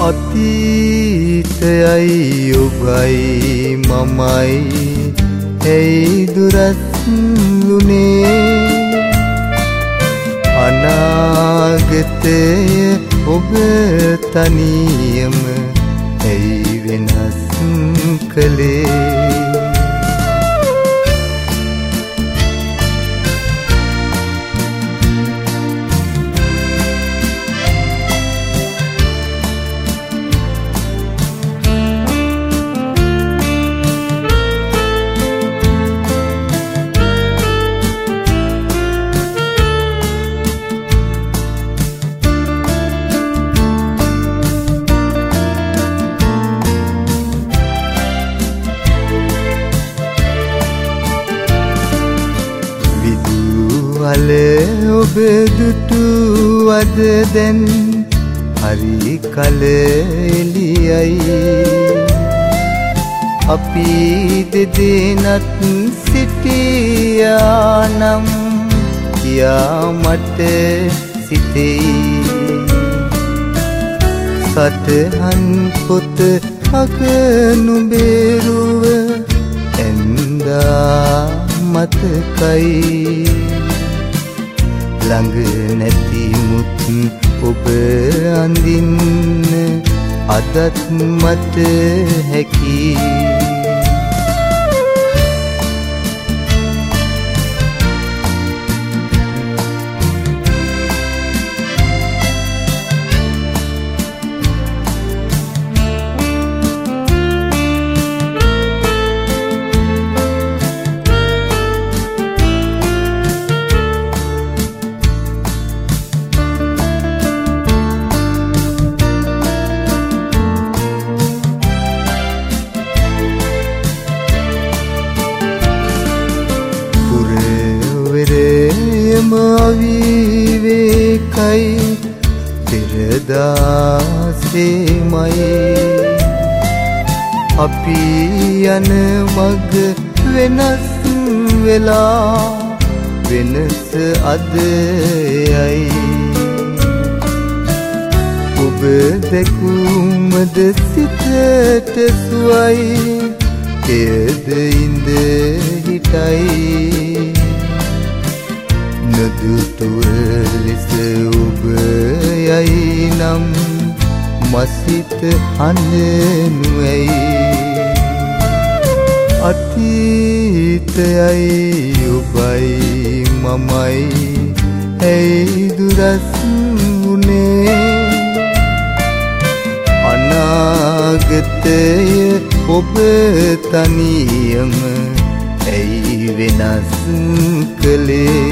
අතීතයයි ඔබයි මමයි ඇයි දුරස් වුනේ අනාගතය ඔබ තනියම ඇයි වෙනස් කළේ ඔබ දුටුවද දැන් හරි කල එළියයි අපි දෙදෙනත් සිටියානම් කියා මට සිතෙයි සටහන් පොත අග නුඹේරුව ඇන්දා මතකයි ළඟ නැති මුත් ඔබ අඳින්න අදත් මට හැකි අවිවේකයි පෙරදාසෙමයි අපි යන මග වෙනස් වෙලා වෙනස අදයයි ඔබ දැකුමද සිතට සුවයි එයද ඉඳ හිටයි නදුටුව ලෙස ඔබ යයි නම් මසිත හඬනුවයි අතීතයයි ඔබයි මමයි ඇයි දුරස් වුනේ අනාගතය ඔබ තනියම ඇයි වෙනස් කළේ